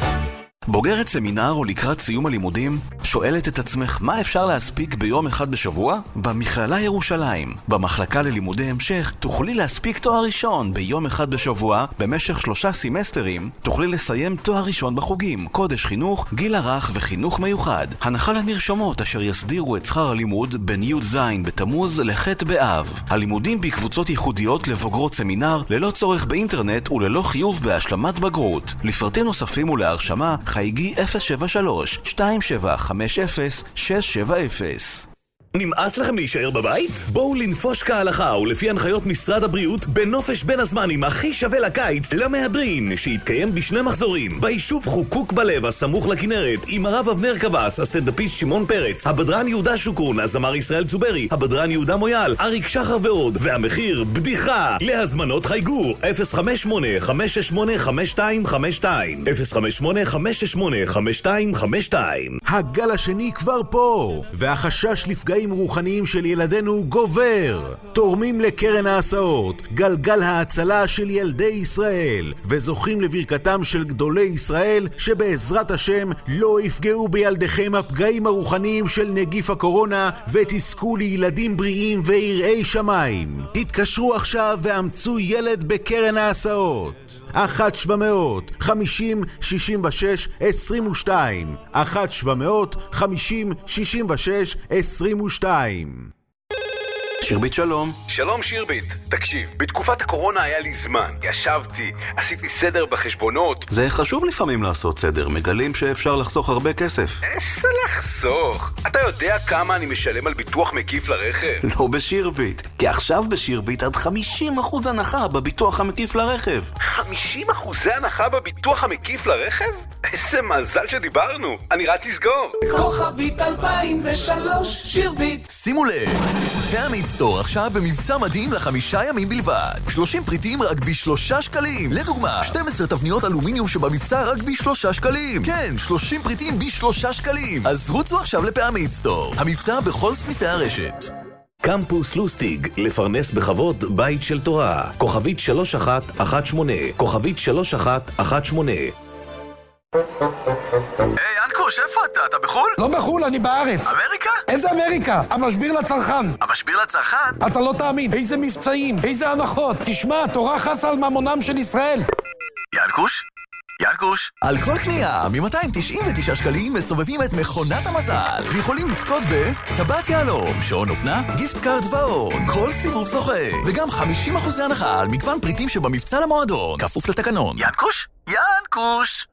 בוגרת סמינר או לקראת סיום הלימודים, שואלת את עצמך מה אפשר להספיק ביום אחד בשבוע? במכללה ירושלים, במחלקה ללימודי המשך, תוכלי להספיק תואר ראשון ביום אחד בשבוע, במשך שלושה סמסטרים, תוכלי לסיים תואר ראשון בחוגים, קודש חינוך, גיל הרך וחינוך מיוחד. הנחה לנרשמות אשר יסדירו את שכר הלימוד בין י' ז' בתמוז לח' באב. הלימודים בקבוצות ייחודיות לבוגרות סמינר, ללא צורך באינטרנט וללא חיוב בהשלמת בגרות. לפרטי נוספים ולהרשמה, חייגי אפס שבע שלוש שתיים שבע חמש אפס שש שבע אפס.
נמאס לכם להישאר בבית? בואו לנפוש כהלכה ולפי הנחיות משרד הבריאות בנופש בין הזמנים הכי שווה לקיץ למהדרין, שיתקיים בשני מחזורים ביישוב חוקוק בלב הסמוך לכנרת, עם הרב אבנר קבס, הסטנדאפיסט שמעון פרץ, הבדרן יהודה שוקרון, הזמר ישראל צוברי, הבדרן יהודה מויאל, אריק שחר ועוד, והמחיר בדיחה. להזמנות חייגו אפס חמש שמונה חמש שש שמונה חמש שתיים חמש שתיים אפס חמש שמונה חמש שש שמונה חמש שתיים חמש שתיים.
הגל השני כבר פה, והחשש לפגעים רוחניים של ילדינו גובר. תורמים לקרן ההסעות, גלגל ההצלה של ילדי ישראל, וזוכים לברכתם של גדולי ישראל, שבעזרת השם לא יפגעו בילדיכם הפגעים הרוחניים של נגיף הקורונה, ותזכו לילדים בריאים ויראי שמיים. התקשרו עכשיו ואמצו ילד בקרן ההסעות. אחת שבע מאות חמישים שישים ושש עשרים ושתיים אחת שבע מאות חמישים שישים ושש עשרים ושתיים.
שירבית שלום.
שלום שירבית, תקשיב, בתקופת הקורונה היה לי זמן, ישבתי, עשיתי סדר בחשבונות.
זה חשוב לפעמים לעשות סדר, מגלים שאפשר לחסוך הרבה כסף.
איזה לחסוך? אתה יודע כמה אני משלם על ביטוח מקיף לרכב?
לא בשירבית, כי עכשיו בשירבית עד חמישים אחוז הנחה בביטוח המקיף לרכב.
חמישים אחוז הנחה בביטוח המקיף לרכב? איזה מזל שדיברנו, אני רץ לסגור.
כוכבית אלפיים ושלוש שירבית.
שימו לב, פאמיד סטור עכשיו במבצע מדהים לחמישה ימים בלבד. שלושים פריטים רק בשלושה שקלים. לדוגמה, שתים עשרה תבניות אלומיניום שבמבצע רק בשלושה שקלים. כן, שלושים פריטים בשלושה שקלים. אז רוצו עכשיו לפאמיד סטור. המבצע בכל סניפי הרשת.
קמפוס לוסטיג, לפרנס בכבוד בית של תורה. כוכבית שלוש אחת אחת שמונה, כוכבית שלוש אחת אחת שמונה.
היי, אנקוש, איפה אתה? אתה בחול?
לא בחול, אני בארץ.
אמריקה?
איזה אמריקה? המשביר לצרכן.
המשביר לצרכן?
אתה לא תאמין, איזה מבצעים, איזה הנחות. תשמע, תורה חסה על ממונם של ישראל.
ינקוש? ינקוש?
על כל קנייה, מ-מאתיים תשעים ותשעה שקלים מסובבים את מכונת המזל. ויכולים לזכות בטבעת יהלום, שעון אופנה, גיפט קארד ועוד. כל סיבוב זוכה. וגם חמישים אחוז הנחה על מגוון פריטים שבמבצע למועדון. כפוף לתקנון.
ינקוש? ינקוש!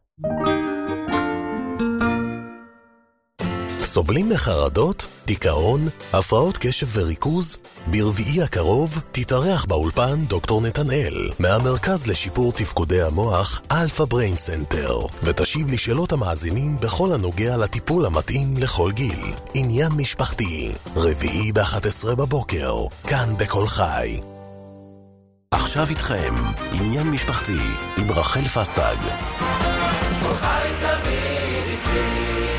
סובלים מחרדות, דיכאון, הפרעות קשב וריכוז? ברביעי הקרוב תתארח באולפן דוקטור נתנאל מהמרכז לשיפור תפקודי המוח אלפא בריין סנטר, ותשיב לשאלות המאזינים בכל הנוגע לטיפול המתאים לכל גיל. עניין משפחתי, רביעי ב-אחת עשרה בבוקר, כאן בכל חי. עכשיו איתכם, עניין משפחתי עם רחל פסטג.
כל חי תמיד איתי.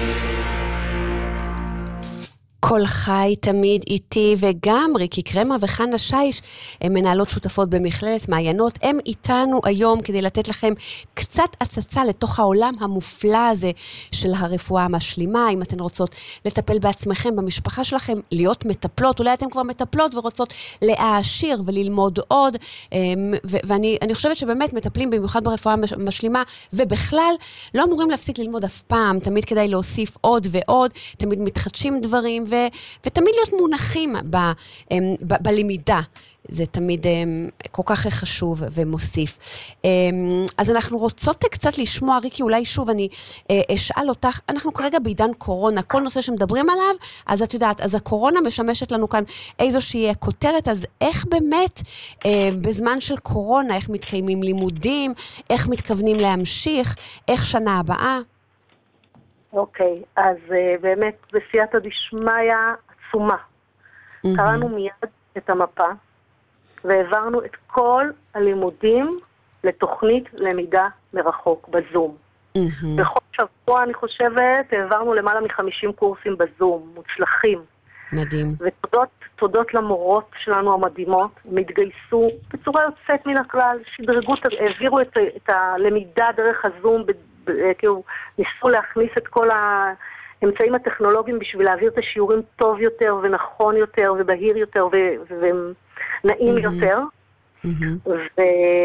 כל חי תמיד איתי, וגם ריקי קרמה וחנה שיש, הן מנהלות שותפות במכללת מעיינות, הם איתנו היום כדי לתת לכם קצת הצצה לתוך העולם המופלא הזה של הרפואה המשלימה. אם אתן רוצות לטפל בעצמכם, במשפחה שלכם, להיות מטפלות, אולי אתן כבר מטפלות ורוצות להעשיר וללמוד עוד, ו- ואני אני חושבת שבאמת מטפלים במיוחד ברפואה המשלימה, ובכלל לא אמורים להפסיק ללמוד אף פעם, תמיד כדאי להוסיף עוד ועוד, תמיד מתחדשים דברים, ו- ותמיד להיות מונחים ב- ב- בלמידה. זה תמיד כל כך חשוב ומוסיף. אז אנחנו רוצות קצת לשמוע, ריקי, אולי שוב אני אשאל אותך, אנחנו כרגע בעידן קורונה, כל נושא שמדברים עליו, אז את יודעת, אז הקורונה משמשת לנו כאן איזושהי כותרת, אז איך באמת בזמן של קורונה, איך מתקיימים לימודים, איך מתכוונים להמשיך, איך שנה הבאה?
אוקיי, אז באמת בסייעתא דשמיא עצומה. קראנו מיד את המפה, והעברנו את כל הלימודים לתוכנית למידה מרחוק, בזום. Mm-hmm. בכל שבוע, אני חושבת, העברנו למעלה מ-חמישים קורסים בזום, מוצלחים.
מדהים.
ותודות תודות למורות שלנו המדהימות, הם התגייסו בצורה יוצאת מן הכלל, שדרגו, העבירו את, את הלמידה דרך הזום, ב, ב, כאילו ניסו להכניס את כל האמצעים הטכנולוגיים בשביל להעביר את השיעורים טוב יותר ונכון יותר ובהיר יותר ו... ו נעים mm-hmm. יותר, mm-hmm. ו...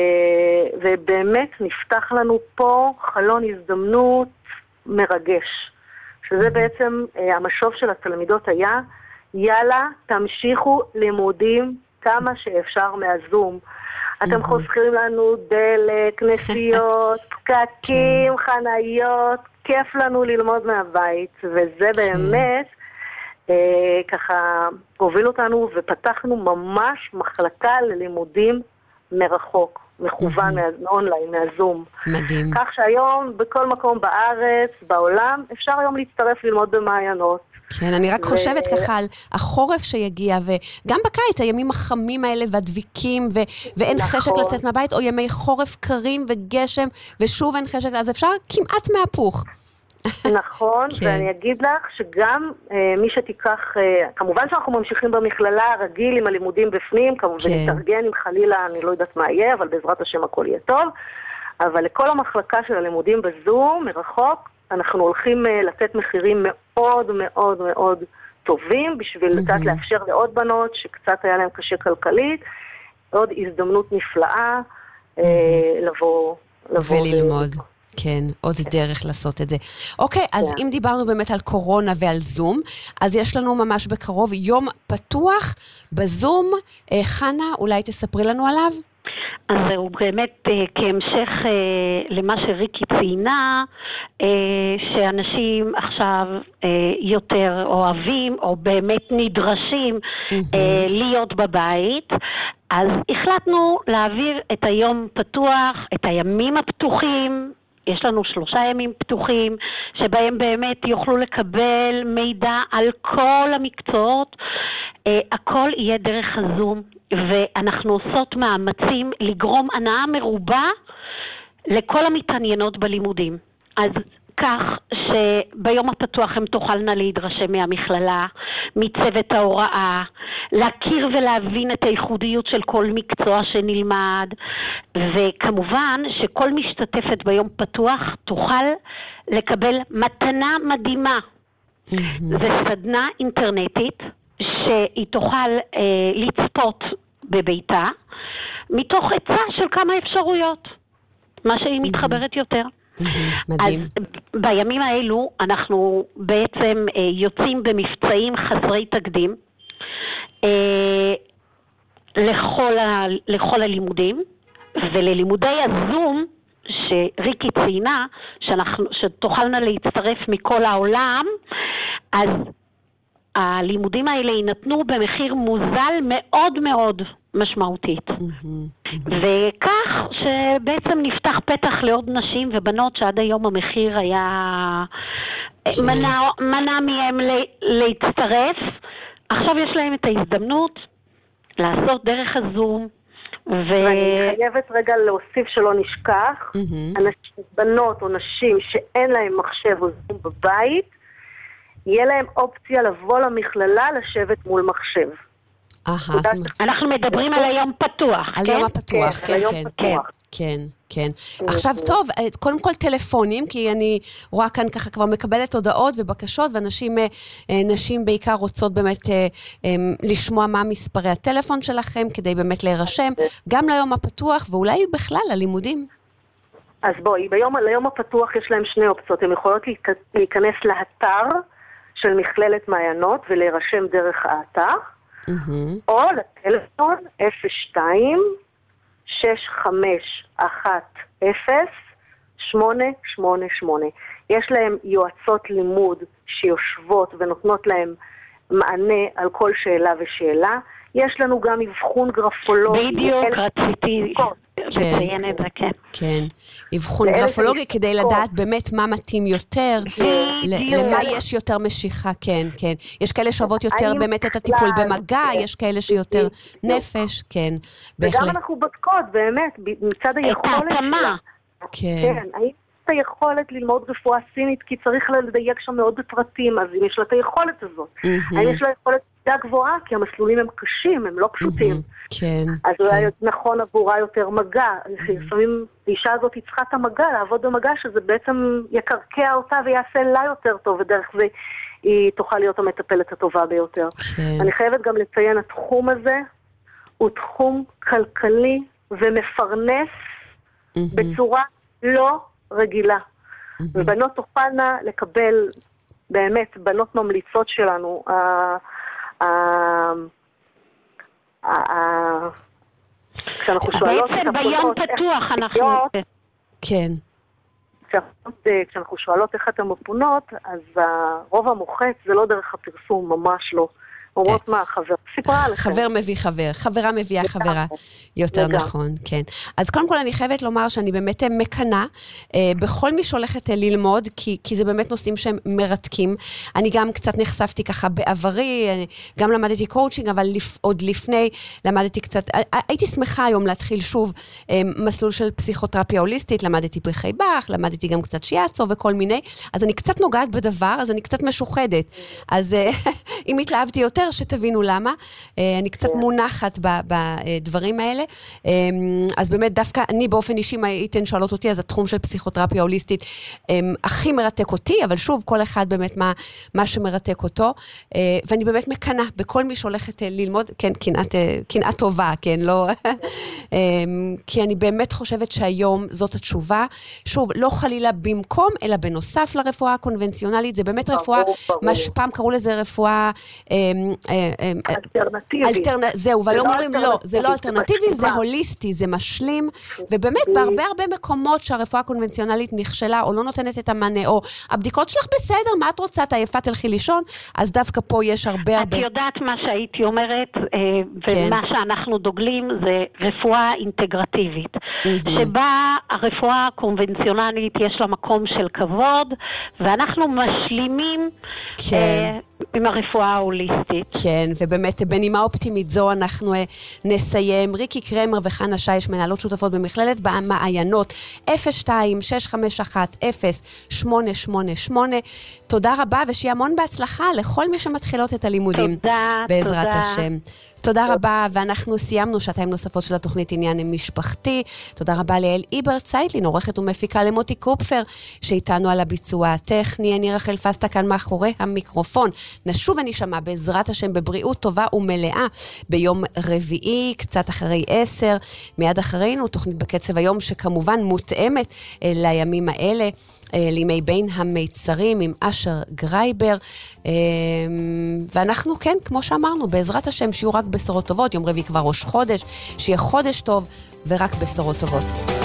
ובאמת נפתח לנו פה חלון הזדמנות מרגש, שזה mm-hmm. בעצם אה, המשוב של התלמידות היה, יאללה, תמשיכו לימודים כמה שאפשר מהזום. Mm-hmm. אתם חוסכים לנו דלק, נסיעות, פקקים, חניות, כיף לנו ללמוד מהבית, וזה באמת אה, ככה הוביל אותנו ופתחנו ממש מחלקה ללימודים מרחוק, מכוון מהאונליין, מהזום.
מדהים.
כך שהיום בכל מקום בארץ, בעולם, אפשר היום להצטרף ללמוד במעיינות.
כן, אני רק חושבת ככה על החורף שיגיע, וגם בקיץ, הימים החמים האלה והדביקים, ואין חשק לצאת מהבית, או ימי חורף קרים וגשם, ושוב אין חשק, אז אפשר כמעט מהפוך.
נכון, ואני אגיד לך שגם מי שתיקח, כמובן שאנחנו ממשיכים במכללה הרגיל עם הלימודים בפנים, כמובן נתארגן עם חלילה, אני לא יודעת מה יהיה, אבל בעזרת השם הכל יהיה טוב, אבל לכל המחלקה של הלימודים בזום, מרחוק, אנחנו הולכים לתת מחירים מאוד מאוד מאוד טובים, בשביל לתת לאפשר לעוד בנות שקצת היה להם קשה כלכלית, עוד הזדמנות נפלאה לבוא
וללמוד. כן, עוד דרך לעשות את זה. אוקיי, אז אם דיברנו באמת על קורונה ועל זום, אז יש לנו ממש בקרוב יום פתוח בזום. חנה, אולי תספרי לנו עליו?
אז זהו באמת כהמשך למה שריקי ציינה, שאנשים עכשיו יותר אוהבים או באמת נדרשים להיות בבית, אז החלטנו להעביר את היום פתוח, את הימים הפתוחים, יש לנו שלושה ימים פתוחים, שבהם באמת יוכלו לקבל מידע על כל המקצועות, הכל יהיה דרך הזום, ואנחנו עושות מאמצים לגרום הנאה מרובה לכל המתעניינות בלימודים. אז כך שביום הפתוח הם תוכלנה להתרשם מהמכללה, מצוות ההוראה, להכיר ולהבין את הייחודיות של כל מקצוע שנלמד, וכמובן שכל משתתפת ביום פתוח תוכל לקבל מתנה מדהימה. זה סדנה אינטרנטית שהיא תוכל אה, לצפות בביתה, מתוך עצה של כמה אפשרויות, מה שהיא מתחברת יותר.
מדהים.
אז בימים האלו אנחנו בעצם אה, יוצאים במבצעים חסרי תקדים אה, לכל, ה, לכל הלימודים, וללימודי הזום שריקי ציינה, שאנחנו, שתוכלנה להצטרף מכל העולם, אז הלימודים האלה יינתנו במחיר מוזל מאוד מאוד משמעותית. וכך שבעצם נפתח פתח לעוד נשים ובנות שעד היום המחיר היה מנע, מנע מהם להצטרף. עכשיו יש להם את ההזדמנות לעשות דרך הזום.
ואני חייבת רגע להוסיף שלא נשכח, בנות או נשים שאין להם מחשב או זום בבית, יהיה להם אופציה לבוא למכללה לשבת מול מחשב.
אנחנו מדברים על היום פתוח,
על יום הפתוח, כן, כן. כן, כן. עכשיו טוב, קודם כל טלפונים, כי אני רואה כאן ככה כבר מקבלת הודעות ובקשות, ואנשים, נשים בעיקר רוצות באמת לשמוע מה מספרי הטלפון שלכם, כדי באמת להירשם, גם ליום הפתוח, ואולי בכלל ללימודים.
אז בואי, ביום, ליום הפתוח יש להם שני אופציות, הן יכולות להיכנס לאתר של מכללת מעיינות, ולהירשם דרך האתר, או לטלפון אפס שתיים שש חמש אחת אפס שמונה שמונה שמונה. יש להם יועצות לימוד שיושבות ונותנות להם מענה על כל שאלה ושאלה. יש לנו גם אבחון גרפולוגי.
בדיוק, רציתי לציין את זה, כן.
כן, אבחון גרפולוגי כדי לדעת באמת מה מתאים יותר, למה יש יותר משיכה, כן, כן. יש כאלה שאוהבות יותר באמת את הטיפול במגע, יש כאלה שיותר נפש, כן, בהחלט.
וגם אנחנו בודקות, באמת, מצד היכולת שלה.
כן.
האם את היכולת ללמוד רפואה סינית, כי צריך לדייק שם מאוד בפרטים, אז אם יש לה את היכולת הזאת. האם יש לה יכולת גבוהה, כי המסלולים הם קשים, הם לא פשוטים.
כן.
אז אולי נכון עבורה יותר מגע. לפעמים האישה הזאת היא צריכה את המגע, לעבוד במגע, שזה בעצם יקרקע אותה ויעשה לה יותר טוב, ודרך זה היא תוכל להיות המטפלת הטובה ביותר. אני חייבת גם לציין, התחום הזה הוא תחום כלכלי ומפרנס בצורה לא רגילה. ובנות תוכלנה לקבל, באמת, בנות ממליצות שלנו, כשאנחנו שואלות
בעצם ביום פתוח אנחנו...
כן.
כשאנחנו שואלות איך אתם מפונות, אז הרוב המוחץ זה לא דרך הפרסום, ממש לא. אומרות מה, חבר, סיפרה עליכם.
חבר מביא חבר, חברה מביאה חברה. יותר נכון, כן. אז קודם כל אני חייבת לומר שאני באמת מקנה בכל מי שהולכת ללמוד, כי זה באמת נושאים שהם מרתקים. אני גם קצת נחשפתי ככה בעברי, גם למדתי קואוצ'ינג, אבל עוד לפני למדתי קצת, הייתי שמחה היום להתחיל שוב מסלול של פסיכותרפיה הוליסטית, למדתי פרחי בח, למדתי גם קצת שיאצו וכל מיני, אז אני קצת נוגעת בדבר, אז אני קצת משוחדת. אז אם התלהבתי יותר, שתבינו למה. אני קצת מונחת בדברים האלה. אז באמת דווקא אני באופן אישי, מה הייתן שואלות אותי, אז התחום של פסיכותרפיה הוליסטית הכי מרתק אותי, אבל שוב, כל אחד באמת מה, מה שמרתק אותו. ואני באמת מקנה בכל מי שהולכת ללמוד, כן, קנאת, קנאת טובה, כן, לא... כי אני באמת חושבת שהיום זאת התשובה. שוב, לא חלילה במקום, אלא בנוסף לרפואה הקונבנציונלית, זה באמת רפואה, מה שפעם קראו לזה רפואה
אלטרנטיבי.
זהו, והיום אומרים לא, זה לא אלטרנטיבי, זה הוליסטי, זה משלים, ובאמת בהרבה הרבה מקומות שהרפואה הקונבנציונלית נכשלה, או לא נותנת את המענה, או הבדיקות שלך בסדר, מה את רוצה, את עייפה תלכי לישון, אז דווקא פה יש הרבה הרבה...
את יודעת מה שהייתי אומרת, ומה שאנחנו דוגלים, זה רפואה אינטגרטיבית, שבה הרפואה הקונבנציונלית יש לה מקום של כבוד, ואנחנו משלימים עם הרפואה ההוליסטית.
כן, ובאמת בנימה אופטימית זו אנחנו נסיים. ריקי קרמר וחנה שיש, מנהלות שותפות במכללת במעיינות, אפס שתיים שש חמש אחת אפס שמונה שמונה שמונה. תודה רבה, ושיהיה המון בהצלחה לכל מי שמתחילות את הלימודים.
תודה,
בעזרת
תודה.
השם. תודה רבה, ואנחנו סיימנו שעתיים נוספות של התוכנית עניין משפחתי. תודה רבה לאל איבר צייטלין, עורכת ומפיקה, למוטי קופפר, שאיתנו על הביצוע הטכני. אני רחל פסטה כאן מאחורי המיקרופון. נשוב ונשמע בעזרת השם בבריאות טובה ומלאה ביום רביעי, קצת אחרי עשר. מיד אחרינו, תוכנית בקצב היום, שכמובן מותאמת לימים האלה. לימי בין המיצרים עם אשר גרייבר, ואנחנו כן, כמו שאמרנו, בעזרת השם שיהיו רק בשורות טובות. יום רביעי כבר ראש חודש, שיהיה חודש טוב ורק בשורות טובות.